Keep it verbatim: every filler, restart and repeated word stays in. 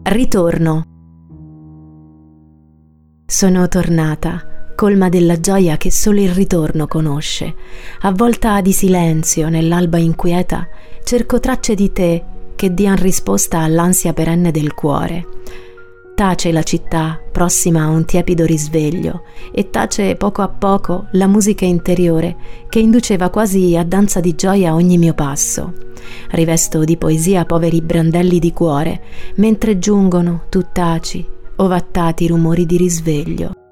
Ritorno. Sono tornata, colma della gioia che solo il ritorno conosce. Avvolta di silenzio nell'alba inquieta, cerco tracce di te che dian risposta all'ansia perenne del cuore. Tace la città, prossima a un tiepido risveglio, e tace poco a poco la musica interiore che induceva quasi a danza di gioia ogni mio passo. Rivesto di poesia poveri brandelli di cuore, mentre giungono, tu taci, ovattati rumori di risveglio.